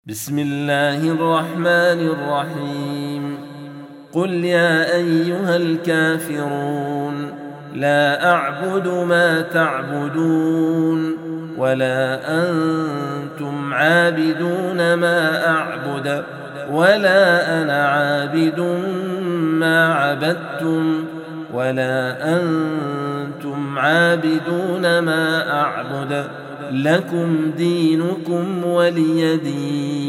بسم الله الرحمن الرحيم قل يا أيها الكافرون لا أعبد ما تعبدون ولا أنتم عابدون ما أعبد ولا أنا عابد ما عبدتم ولا أنتم عابدون ما أعبد لكم دينكم ولي دين.